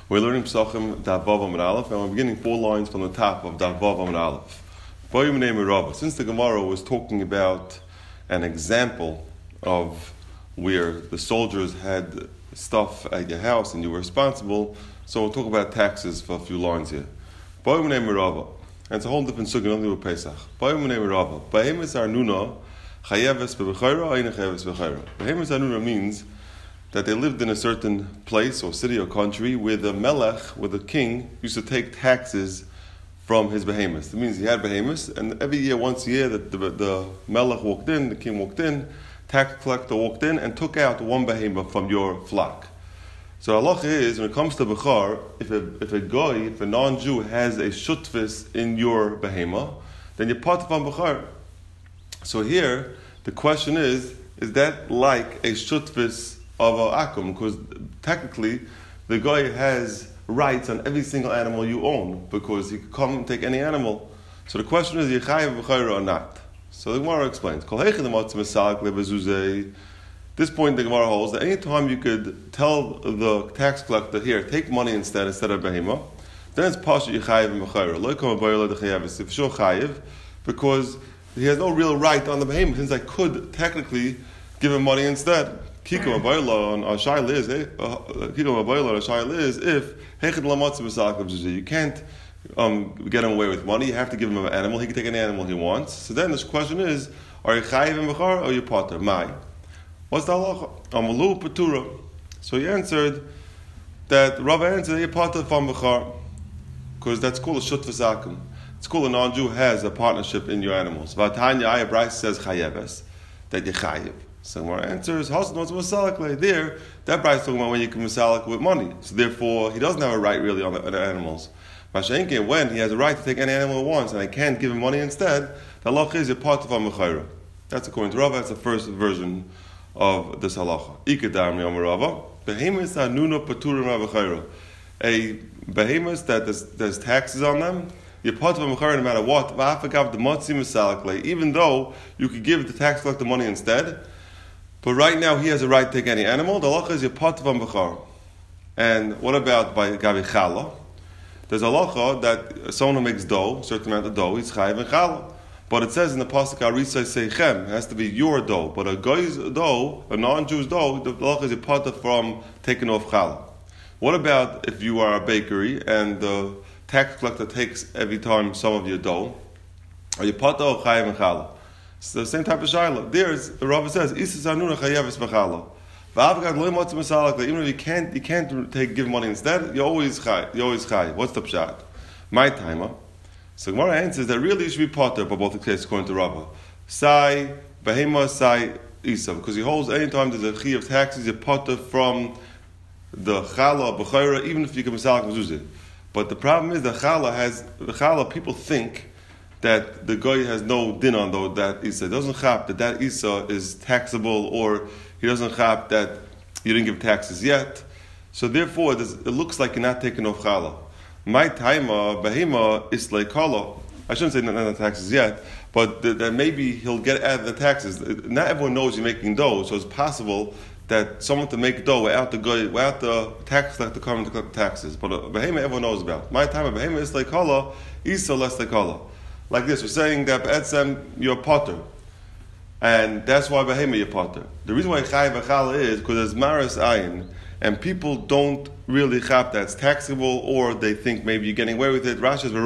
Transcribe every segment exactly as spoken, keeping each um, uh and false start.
We're learning Pesachim Daf Vav Amud Aleph, and we're beginning four lines from the top of Daf Vav Amud Aleph. Boyum Name Rava. Since the Gemara was talking about an example of where the soldiers had stuff at your house and you were responsible, so we'll talk about taxes for a few lines here. Boyum Name Rava. And it's a whole different sugi, nothing with Pesach. Boyum Name Rava. Behemes Arnuna Chayeves B'Bechayra, Ein Chayeves B'Chayra. Behemes Arnuna means that they lived in a certain place or city or country where the melech, where the king, used to take taxes from his behemoths. That means he had behemoths, and every year, once a year, that the, the melech walked in, the king walked in, tax collector walked in, and took out one behemoth from your flock. So halacha is, when it comes to Bechar, if a, if a guy, if a non-Jew has a shutfis in your behemoth, then you're part of on Bechar. So here, the question is, is that like a shutfis of a akum? Because technically, the guy has rights on every single animal you own, because he could come and take any animal. So the question is, Yechayev B'Chayra or not? So the Gemara explains. This point the Gemara holds that any time you could tell the tax collector, here, take money instead, instead of behema, then it's Pasha Yechayev B'Chayra. Lo yikam b'Chayra lo dechayev. It's for sure chayev, because he has no real right on the behema, since I could technically give him money instead. Kiko Abayla on Ashayla is Kiko Abayla on Ashayla is if Hechid Lamatz B'Salak, you can't um, get him away with money. You have to give him an animal. He can take any animal he wants. So then this question is: are you chayiv in bechar or you potter? Mai. What's the halacha? Amalu patura. So he answered that Rabbi answered you potter from bechar, because that's called a shut v'sakim. It's called a non-Jew has a partnership in your animals. Vatanya Ayabrais says chayeves, that you chayiv. So our answer is Hasan wants masalik there. That bride is talking about when you can masalik with money. So therefore, he doesn't have a right really on the, on the animals. Mashenke, when he has a right to take any animal he wants, and I can't give him money instead, the halacha is a part of a mechayra. That's according to Rava. That's the first version of this halacha. Ikadam yom Rava. Behemoths are nuna paturim avachayra. A behemoth that there's, there's taxes on them. You're part of a mechayra no matter what. Va'afagav the motzi masalik. Even though you could give the tax collector money instead. But right now he has a right to take any animal. The halacha is your part of bechar. And what about by gabi chala? There's a halacha that someone who makes dough, a certain amount of dough, he's chayiv and chala. But it says in the pasuk arisai seichem, it has to be your dough. But a guy's dough, a non-Jew's dough, the halacha is your part of from taking off chala. What about if you are a bakery and the tax collector takes every time some of your dough? Are you part of chayiv and chala? It's the same type of shayla. There's the Rava says, "Isis anuna chayeves b'chala." Even if you can't, you can't take give money instead. You always chay. You always chay. What's the pshat? My timer. So Gemara answers that really you should be potter by both the cases according to Rava. Sai behema sai isa, because he holds any time there's a chi of taxes, you potter from the chala b'chayra, even if you can misalak mezuzah. But the problem is the chala has the chala. People think that the guy has no din on though that Isa. It doesn't chap that that Isa is taxable, or he doesn't chap that you didn't give taxes yet. So therefore, it looks like you're not taking off chala. My taima behema is like chala. I shouldn't say not, not taxes yet, but that, that maybe he'll get out of the taxes. Not everyone knows you're making dough, so it's possible that someone to make dough without the guy, without the tax collector coming to collect the taxes. But a behema everyone knows about. My taima behema is like chala, Isa less like chala. Like this, we're saying that B'etzem, you're a potter. And that's why Behema you're potter. The reason why Chayiv V'Chala is because there's Maris Ayin, and people don't really chap that it's taxable, or they think maybe you're getting away with it. Rashi says,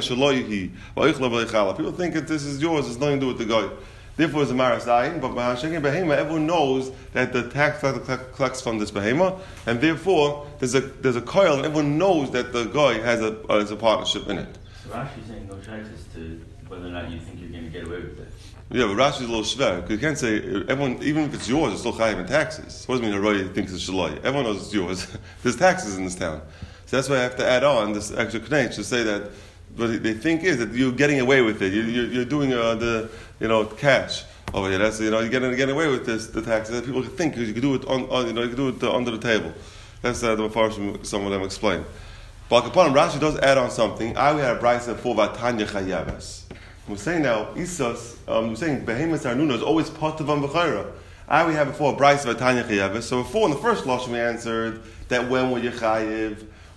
people think that this is yours, it's nothing to do with the guy. Therefore, it's a Maris Ayin, but Behema, everyone knows that the tax collects from this Behema, and therefore, there's a there's a coil, and everyone knows that the guy has a, uh, has a partnership in it. So Rashi's saying no choices to whether or not you think you're going to get away with it. Yeah, but Rashi's a little shver, because you can't say, everyone, even if it's yours, it's still chayiv in taxes. What does it mean a roy thinks it's shaloi? Everyone knows it's yours. There's taxes in this town. So that's why I have to add on this extra knech to say that what they think is that you're getting away with it. You, you're, you're doing uh, the, you know, cash over here. That's, you know, you're getting, getting away with this, the taxes. That people think you can do it on, on you know, you can do it uh, under the table. That's uh, the Mepharshim, some of them explain. But upon Rashi does add on something. I we had a brayso for Vatanya Chayaves. We're saying now, Isos, um, we're saying Behemoth Arnuna is always part of Bechayra. I we have before a brayso Vatanya Chayaves. So before in the first lashon we answered that when will you chayiv,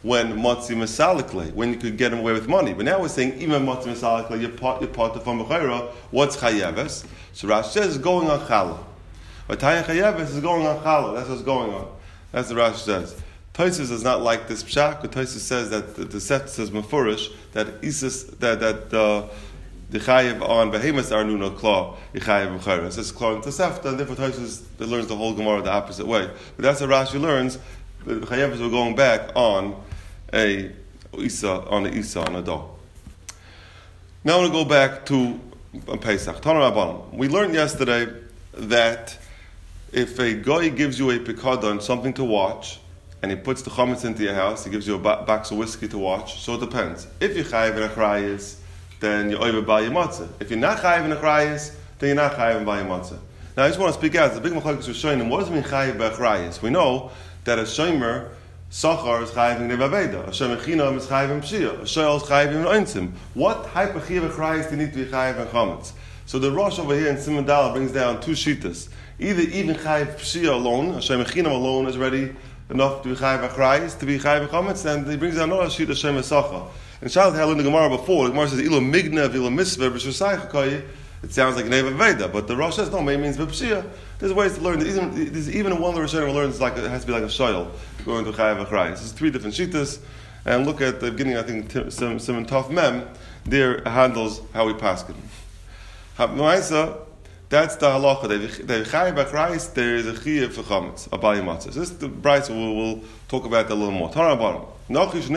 when Motzi Masalikle, when you could get him away with money. But now we're saying, even Motzi Masalikle, you're part, you're part of from Bechayra, what's Chayeves? So Rashi says it's going on Chala. But Taya Chayeves is going on Chala. That's what's going on. That's what Rashi says. Tosfos is not like this pshak, but Tosfos says that the, the set says Mefurish, that Isis, that, that uh, the Chayev on Behemoths are Nuna Klaw, the Chayev Bechayra. It says Klaw and Tosefta, and therefore Tosfos learns the whole Gemara the opposite way. But that's what Rashi learns. The Chayevas were going back on a Isa, on the Isa, on a dough. Now I want to go back to Pesach. We learned yesterday that if a guy gives you a pikadon, something to watch, and he puts the chametz into your house, he gives you a box of whiskey to watch, so it depends. If you're chayiv in achrayis, then you're over by your matzah. If you're not chayiv in achrayis, then you're not chayiv by your matzah. Now I just want to speak out. It's a big machlokes with showing them. What does it mean chayiv by achrayis? We know that a shomer Sachar is chayiv in nevaveda. A shomer chinam is chayiv in pshia. A shoel is chayiv in oinsim. What type of chiv achrayis do you need to be chayiv in chametz? So the Rosh over here in Simon Dal brings down two shitas. Either even chayiv pshia alone, a shomer chinam alone is already enough to be chayiv achrayis, to be chayiv in chametz, and he brings down another shita shomer sachar. And Shalat had learned the Gemara before. The Gemara says ilo mignev ilo misveh b'shusaycha koyi. It sounds like Neva Veda, but the Rosh says no, maybe means Vipshia. There's ways to learn. There's even, there's even one of the Rishonim learns like it has to be like a shoyel going to Chayav Achrayis. This is three different shitas, and look at the beginning. I think Simon Tov Mem there handles how we paskin. Ma'isa, that's the halacha. The Chayav Achrayis there is a chiyuv for chametz, a bali matzah. So this is the brayso. We'll, we'll talk about that a little more. Tara bottom. A guy walks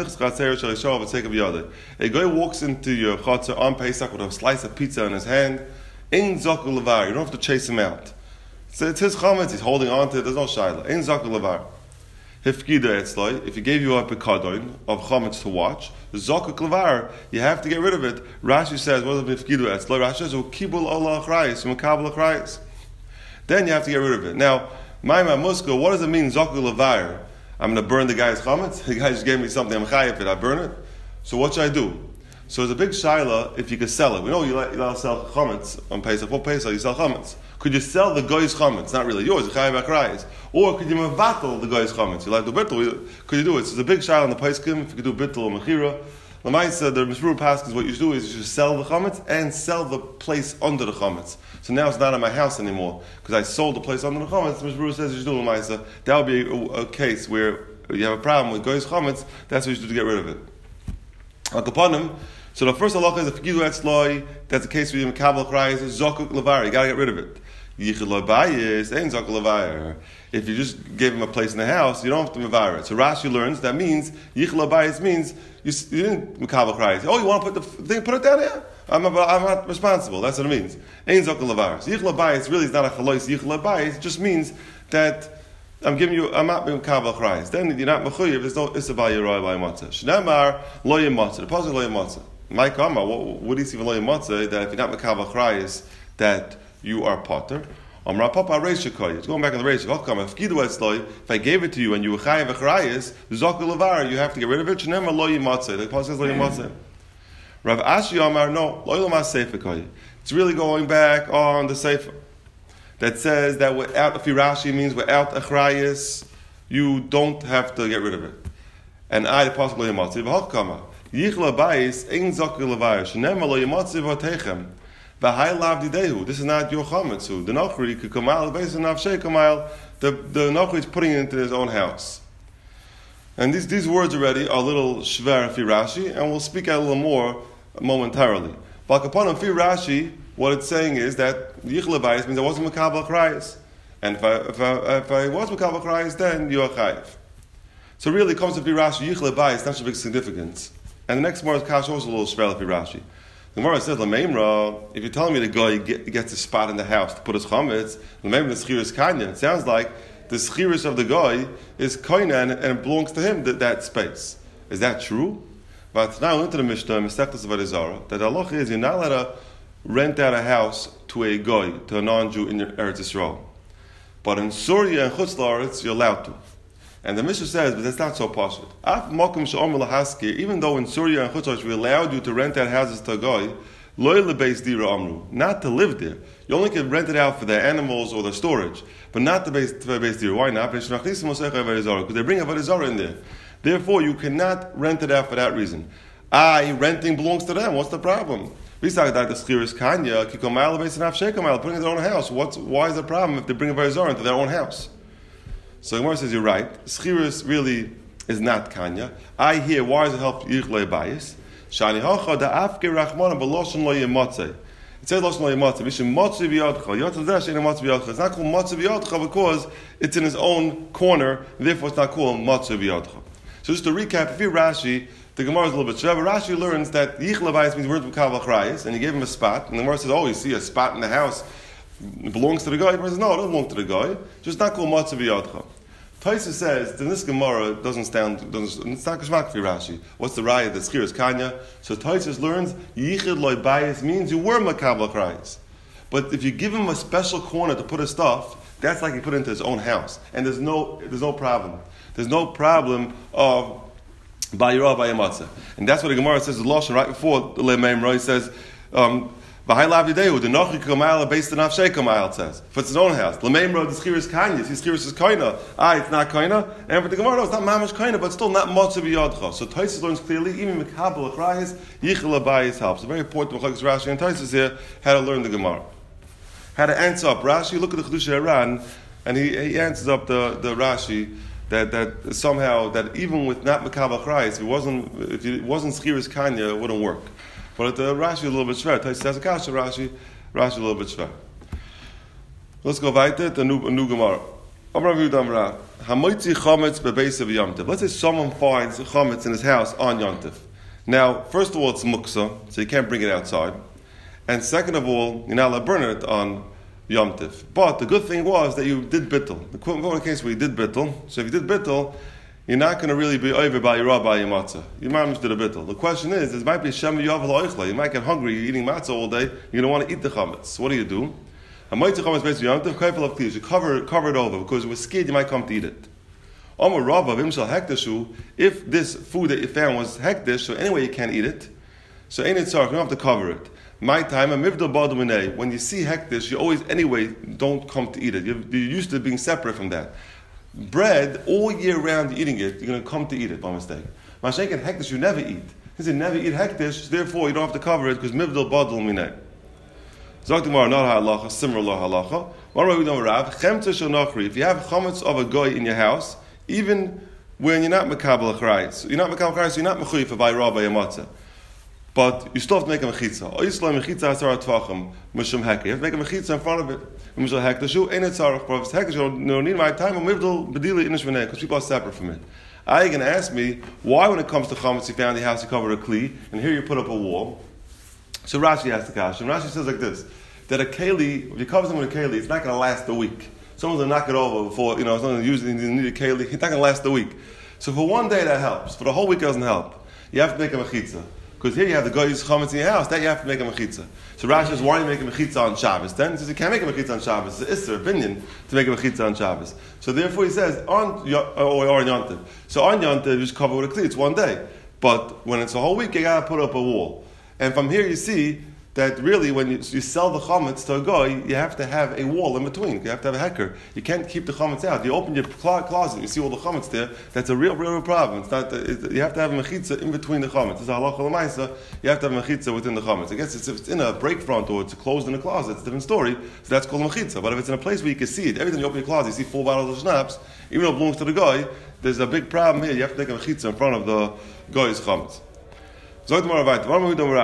into your chatzar on Pesach with a slice of pizza in his hand. Ein zakul levar. You don't have to chase him out. So it's his chametz. He's holding on to it. There's no shaila. Ein zakul levar. Hifkida etzloi. If he gave you a pikadon of chametz to watch, zakul levar, you have to get rid of it. Rashi says, what is hifkida etzloi? Rashi says, kibul Allah achrayis, makabel achrayis. Then you have to get rid of it. Now, Maimah Muska, what does it mean zakul levar? I'm going to burn the guy's chametz. The guy just gave me something. I'm chayiv it. I burn it. So what should I do? So it's a big shaila if you could sell it. We know you let, you let sell chametz on Pesach. For Pesach, you sell chametz. Could you sell the guy's chametz? Not really yours. Chayiv achrayis. Or could you mevatel the guy's chametz? You like the bittul. Could you do it? So it's a big shaila in the Pesachim. If you could do bittul or mechira. Lamaisa, the Mishmur Paskins, what you should do is you should sell the chametz and sell the place under the chametz. So now it's not in my house anymore because I sold the place under the chametz. The Mishmur says you should do Lamaisa. That would be a, a case where you have a problem with goy's chametz. That's what you should do to get rid of it. Akapanim. So the first halacha is a fikidu etzloi. That's the case with you. Mekabel achrayis is zakuk levar. You got to get rid of it. Yichud lebayis ain't zakuk levar. If you just gave him a place in the house, you don't have to mevar it. So Rashi learns that means yichud lebayis means you, you didn't mekabel achrayis. Oh, you want to put the thing? Put it down here. I'm, I'm not responsible. That's what it means. Ain't zakuk levar. So yichud lebayis really is not a chalois. Yichud lebayis it just means that I'm giving you, I'm not being kaval chrayis. Then you're not mechuyev. There's no issa by yeroi by matzah. Shnamar lo yematzah. The pasuk lo yematzah. My kama. What, what do you see with lo yematzah? That if you're not mekaval chrayis, that you are potter. Amra papa reisha koy. It's going back on the reisha. I'll come. If kidu etzloi, if I gave it to you and you were chayiv chrayis, zakul levar, you have to get rid of it. Shnamar lo yematzah. The pasuk says lo yematzah. Rav Ashi Amar no lo yematzah sefer koy. It's really going back on the sefer that says that without a Rashi means without achrayis, you don't have to get rid of it. And I, the possible yematziv hakama yichla bayis ein zakul levar shenema lo yematziv hatechem v'hai lav didehu. This is not your chametzu. The nochri could come out based on nafshei kamal. The the nochri is putting it into his own house. And these these words already are a little shver fi Rashi, and we'll speak out a little more momentarily. But upon fi Rashi, what it's saying is that Yichla Bayis means I wasn't Makabal Chrayis. And if I, if I, if I was Makabal Chrayis, then you are Chayiv. So really, it comes to Rashi, Yichla Bayis, not such a big significance. And the next Gemara's Kash also a little spell of Rashi. The Gemara says, Lameimra, if you're telling me the guy get, gets a spot in the house to put his chametz, Lameimra the Schiris Kanya, it sounds like the Schiris of the guy is Koina and, and it belongs to him, that, that space. Is that true? But now into the Mishnah, Mesechtas Varizara, that the halacha is you're not allowed to rent out a house to a goy, to a non-Jew in Eretz Yisrael. But in Syria and Chutz La'aretz, you're allowed to. And the Mishnah says, but that's not so possible. Even though in Syria and Chutz La'aretz we allowed you to rent out houses to a goy, not to live there. You only can rent it out for their animals or their storage, but not the base, the base dira. Why not? Because they bring a Avodah Zarah in there. Therefore, you cannot rent it out for that reason. I, renting belongs to them. What's the problem? We talk about the Schiris Kanya, Kikomayla, Beis and Avshekomayla, putting it in their own house. What's, why is it a problem if they bring a Barizor into their own house? So Gemara says, you're right. Schiris really is not Kanya. I hear, why does it help Yichlei Bayis? Shani Hacha, da Afke Rachmana, Beloshan Lo Yemotzei. It says Loshan Lo Yemotzei. Vishem Motzei V'yodcha. Yotzei Zeh Shein Motzei V'yodcha. It's not called Motzei V'yodcha because it's in his own corner, and therefore it's not called Motzei V'yodcha. So just to recap, if you Rashi, the Gemara is a little bit short. Rashi learns that Yichlei Bayis means words with Kaval Achrayis, and he gave him a spot, and the Gemara says, oh, you see a spot in the house, it belongs to the guy. The Gemara says, no, it doesn't belong to the guy. Just not called Motzei V'yodcha. Taisa says that this Gemara doesn't stand. Doesn't, it's not Kashmak for Rashi. What's the raya? The Schiris Kanya. So Taisa learns Yichid Loy Bayis means you were Makabel Achrayis, but if you give him a special corner to put his stuff, that's like he put it into his own house, and there's no there's no problem. There's no problem of Bayirah Bayamatza, and that's what the Gemara says. The Lashon right before the Lemeimra, he says. Um, V'hailav the Nochi Kamayla based on Avshei Kamayla, it says. For it's his own house. L'meimro, the Schiris Kanya, the Schiris is Kaina. Ah, it's not Kaina. And for the Gemara, it's not Mamash Kaina, but still not Motzav Yodcha. So Taisus learns clearly, even Mekabel Achrayis, Yichel Abayis helps. It's very important, Mechagis Rashi and Taisus here, how to learn the Gemara. How to answer up Rashi, look at the Chedusha Iran, and he, he answers up the, the Rashi, that, that somehow, that even with not Mekabel Achrayis, if it wasn't, if it wasn't Schiris Kanya, it wouldn't work. But the Rashi a little bit shver. Taisus has a kasha Rashi, Rashi a little bit shver. Let's go weiter to a new, a new Gemara. Let's say someone finds chametz in his house on Yontif. Now, first of all, it's muksa, so you can't bring it outside. And second of all, you're not allowed to burn it on Yontif. But the good thing was that you did bittul. The quote case where you did bittul. So if you did bittul, you're not going to really be over by your rabbi your matzah. You might have did a bittul. The question is, it might be shem yavel oichle. You might get hungry. You're eating matzah all day. You're going to want to eat the chametz. What do you do? A mitzvah chametz based on yontif kafel of kliyus. You cover cover it over because you were scared you might come to eat it. Amar Rabba v'imshal hekdeshu. If this food that you found was hekdesh, so anyway you can't eat it. So ain't it tzarich. You don't have to cover it. My time a mivdal badaminei. When you see hekdesh, you always anyway don't come to eat it. You're, you're used to being separate from that. Bread, all year round you're eating it, you're going to come to eat it by mistake. Mashenk and hekdesh you never eat. Since you never eat hekdesh, therefore you don't have to cover it because mivdal badal minei. Zoktimar not halacha, similar halacha. One way we don't Rav, chemtza shel nachri. If you have chametz of a goy in your house, even when you're not mekabel achrayis, you're not mekabel achrayis, you're not mechuyev for by rabbi yamatzah. But you still have to make a mechitza. Or you still have mechitza asar tvachim mishum heke. You have to make a mechitza in front of it. Mishum heke. The shoe ain't it tzarich. But if it's heke, you don't need my time. Mivdal bedili inish v'nei because people are separate from it. I you going to ask me why, when it comes to chametz, you found the house, you covered a kli, and here you put up a wall. So Rashi has the kash, and Rashi says like this: that a keli, if you cover something with a keli, it's not going to last a week. Someone's going to knock it over before you know someone's using you need a keli. It's not going to last a week. So for one day that helps. For the whole week it doesn't help. You have to make a mechitza. Because here you have the goy's chametz in your house, that you have to make a mechitza. So Rashi says, why do you make a mechitza on Shabbos? Then he says, you can't make a mechitza on Shabbos. It's an opinion to make a mechitza on Shabbos. So therefore he says, on or on Yontiv. So on Yontiv, you just cover with a kli, it's one day. But when it's a whole week, you got to put up a wall. And from here you see that really when you, you sell the chametz to a goy, you have to have a wall in between. You have to have a hecker. You can't keep the chametz out. You open your closet, you see all the chametz there. That's a real, real, real problem. It's not. It's, you have to have a mechitza in between the chametz. It's a halacha l'maisa. You have to have a mechitza within the chametz. I guess it's, if it's in a break front or it's closed in a closet, it's a different story. So that's called a mechitza. But if it's in a place where you can see it, every time you open your closet, you see four bottles of schnapps, even though it belongs to the guy, there's a big problem here. You have to take a mechitza in front of the guy's chametz. So tomorrow, right? What am we doing?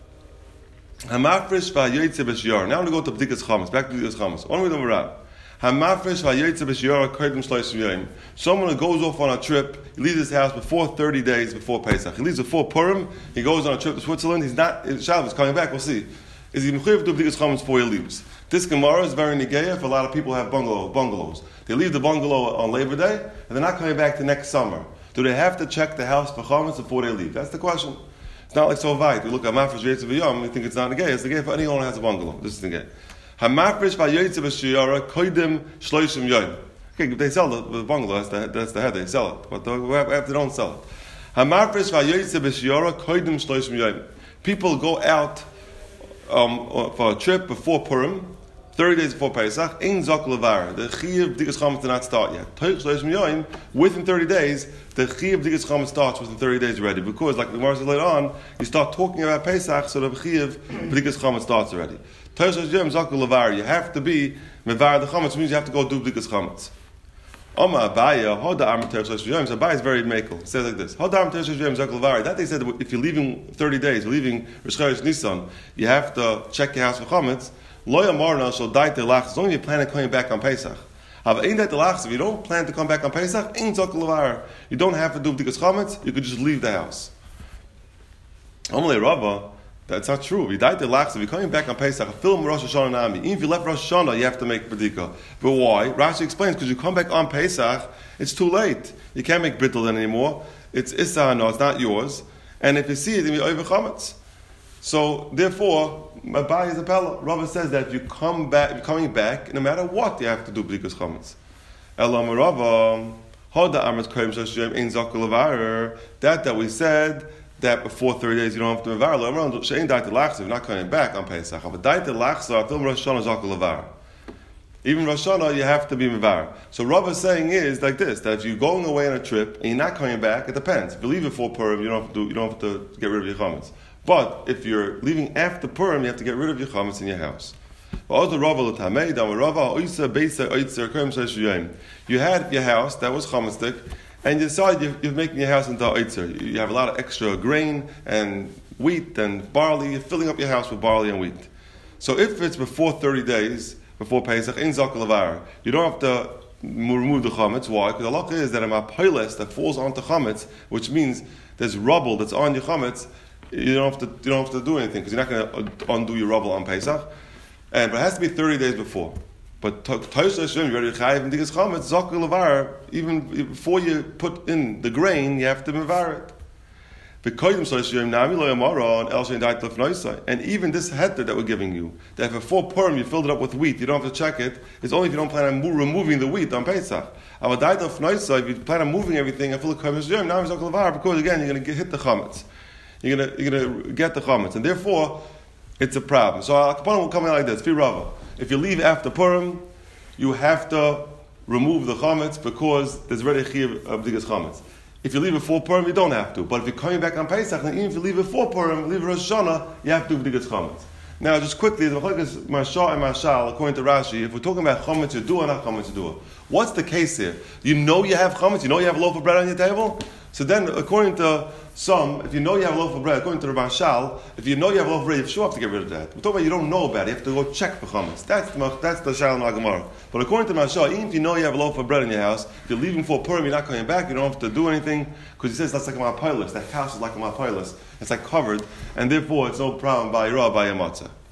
Hamafresh v'hayoytze b'shiyar. Now I'm going to go to B'dikas Chametz. Back to B'dikas Chametz. What are we doing, Rav? Hamafresh v'hayoytze b'shiyar koydem shloshim yom. Someone who goes off on a trip, he leaves his house before thirty days before Pesach. He leaves before Purim. He goes on a trip to Switzerland. He's not Shabbos coming back. We'll see. Is he mechuyev to B'dikas Chametz before he leaves? This Gemara is very negeya for a lot of people who have bungalow, bungalows. They leave the bungalow on Labor Day and they're not coming back to next summer. Do they have to check the house for chametz before they leave? That's the question. It's not like so vayit. We look at Mafresh v'yetze v'yom, we think it's not negay. It's negay for anyone who has a bungalow. This is negay. HaMafresh v'yetze v'shiyara koydem shloishim yom. Okay, they sell the, the bungalow. That's the, that's the head. They sell it. But the, after they don't sell it. HaMafresh v'yetze v'shiyara koydem shloishim yom. People go out um, for a trip before Purim, thirty days before Pesach, Ein Zok Levar. The Chiyuv B'dikas Chametz did not start yet. Toich Shloshim Yoyim, within thirty days, the Chiyuv B'dikas Chametz starts within thirty days already. Because, like the Gemara says later on, you start talking about Pesach, so the Chiyuv B'dikas Chametz starts already. Toich Shloshim Yoyim Zok Levar. You have to be Mevar the Chametz, means you have to go do B'dikas Chametz. Oma Abaya, Hoda Amr Toich Shloshim Yoyim. So Abaya is very makel. It says like this: Hoda Amr Toich Shloshim Yoyim Zok Levar. That they said if you're leaving thirty days, you're leaving Rosh Chodesh Nisan, you have to check your house for Chametz. Loya Marna shall die to lachs. As long as you plan on coming back on Pesach. Have ain't that the lachs? If you don't plan to come back on Pesach, ain't zok levar. You don't have to do b'dikas chametz. You could just leave the house. Amalei Rava, that's not true. If you die to lachs, if you're coming back on Pesach, film Rosh Hashanah nami. Even if you left Rosh Hashanah, you have to make b'dika. But why? Rashi explains because you come back on Pesach, it's too late. You can't make bittul then anymore. It's issa no, it's not yours. And if you see it, then you over chametz. So therefore, Abai is a pella. Rava says that if you come back, if you're coming back, no matter what, you have to do b'dikas chametz. Elam Rava, Hoda Amrit Koyim Shashim Ein Zok Levar. That that we said that before thirty days you don't have to mevar. Lo Shein Daite Lachsa. You're not coming back on Pesach. But Daite Lachsa, Film Rosh Hashanah Zok Levar. Even Rosh Hashanah, you have to be mevar. So Rava is saying is like this: that if you're going away on a trip and you're not coming back, it depends. If you leave before Purim, you don't have to do, you don't have to get rid of your chametz. But if you're leaving after Purim, you have to get rid of your chametz in your house. You had your house that was chametzdik, and you decided you're, you're making your house into oitzer. You have a lot of extra grain and wheat and barley. You're filling up your house with barley and wheat. So if it's before thirty days, before Pesach, in zok levar, you don't have to remove the chametz. Why? Because the halacha is that a mapiles that falls onto chametz, which means there's rubble that's on your chametz. You don't have to. You don't have to do anything because you're not going to undo your rubble on Pesach, and but it has to be thirty days before. But Tosh Hashem, you're ready to chayiv and digas chametz zok levar. Even before you put in the grain, you have to mevar it. And even this heter that we're giving you, that before Purim you filled it up with wheat, you don't have to check it. It's only if you don't plan on removing the wheat on Pesach. If you plan on moving everything, I feel like because again you're going to hit the chametz. You're gonna you're gonna get the chametz, and therefore it's a problem. So our kappanim will come in like this: Fi Rava, if you leave after Purim, you have to remove the chametz because there's already a chiyuv of b'dikas chametz. If you leave before Purim, you don't have to. But if you're coming back on Pesach, then even if you leave before Purim, leave Rosh Hashanah, you have to do b'dikas chametz. Now, just quickly, the machlokes mashal and mashal, according to Rashi, if we're talking about chametz yedua and not chametz yedua, what's the case here? You know you have chametz, you know you have a loaf of bread on your table. So then, according to some, if you know you have a loaf of bread, according to the Mashal, if you know you have a loaf of bread, you sure have to get rid of that. We're talking about you don't know about it, you have to go check for chametz. That's the that's the Shal Gemara. But according to the Mashal, even if you know you have a loaf of bread in your house, if you're leaving for Purim, you're not coming back, you don't have to do anything, because he says that's like a mapilis. That house is like a mapilis. It's like covered, and therefore it's no problem by Yirah, by your matzah.